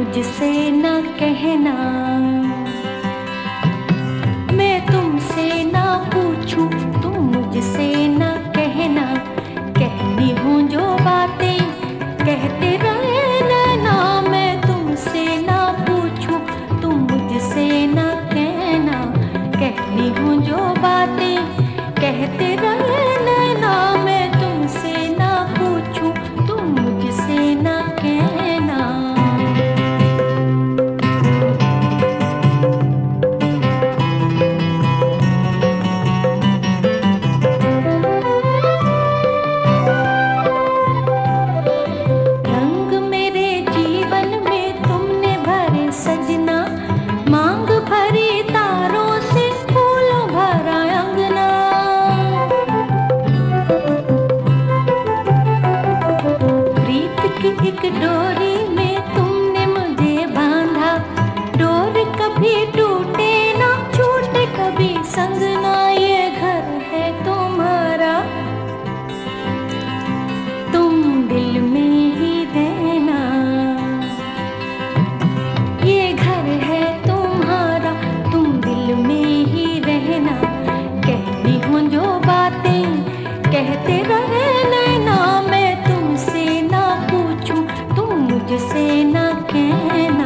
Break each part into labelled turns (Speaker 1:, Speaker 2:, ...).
Speaker 1: मुझसे न कहना, मैं तुमसे ना पूछूं, तुम मुझसे न कहना। कहनी हूँ जो बातें कहते रहे नैना, मैं तुमसे ना पूछूं, तुम मुझसे न कहना। कहनी हूँ जो बातें कहते रहे नैना, मैं तुमसे ना पूछूं, तुम मुझसे न कहना। रंग मेरे जीवन में तुमने भरे सजना, मांग भरी तारों से फूलों भरा अंगना। प्रीत की एक डोरी में तुमने मुझे बांधा, डोर कभी टूटे ना छूटे कभी संग ना। ये घर है तुम्हारा, तुम दिल में ही रहना। ये घर है तुम्हारा, तुम दिल में ही रहना। कहनी हूँ जो बातें कहते रहे नैना, मैं तुमसे ना पूछूं, तुम मुझसे ना कहना।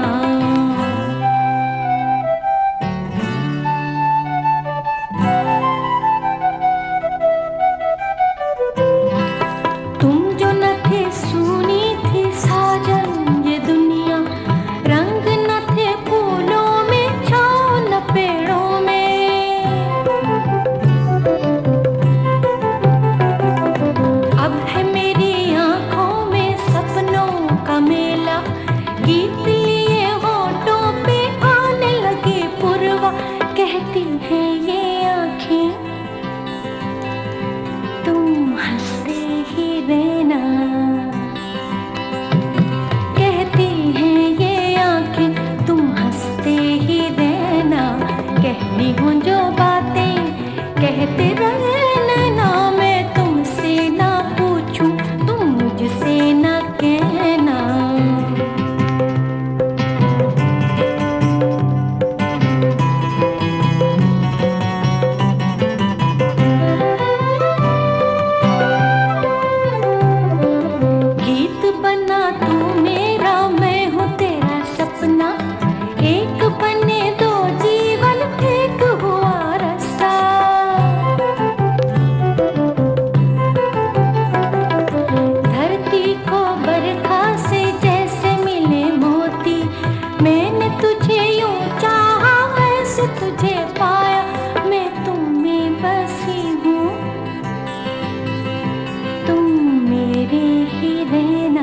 Speaker 1: तुम जो न थे सुनी थी साजन ये दुनिया, रंग न थे फूलों में, छाँव न पेड़ों में। अब है मेरी आँखों में सपनों का मेला, गीत लिए होठों पे आने लगे पुरवा। कहती है ये आँखें तुम हंसते ही रहना। कहती हैं ये आँखें तुम हंसते ही रहना। कहनी हूँ जो बातें कहते रहे नैना, मैं तुमसे ना पूछूं, तुम मुझसे ना कहना। गीत बना तू मेरा, मैं हूँ तेरा सपना। एक बने दो जीवन, एक हुआ रास्ता। धरती को बरखा से जैसे मिले मोती, मैंने तुझे यूं चाहा ऐसे तुझे पाया। मैं तुम में बसी हूँ, तुम मेरे ही रहना।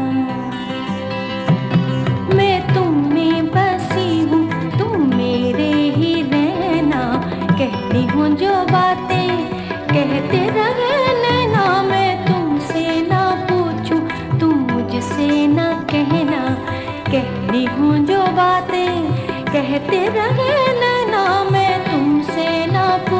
Speaker 1: मैं तुम में बसी हूँ, तुम मेरे ही रहना। कहती हूँ जो बातें कहते रहे नैना, मैं तुमसे ना पूछूं, तुम मुझसे ना कहना। कहती हूँ जो बातें कहते रहे नैना, मैं तुमसे ना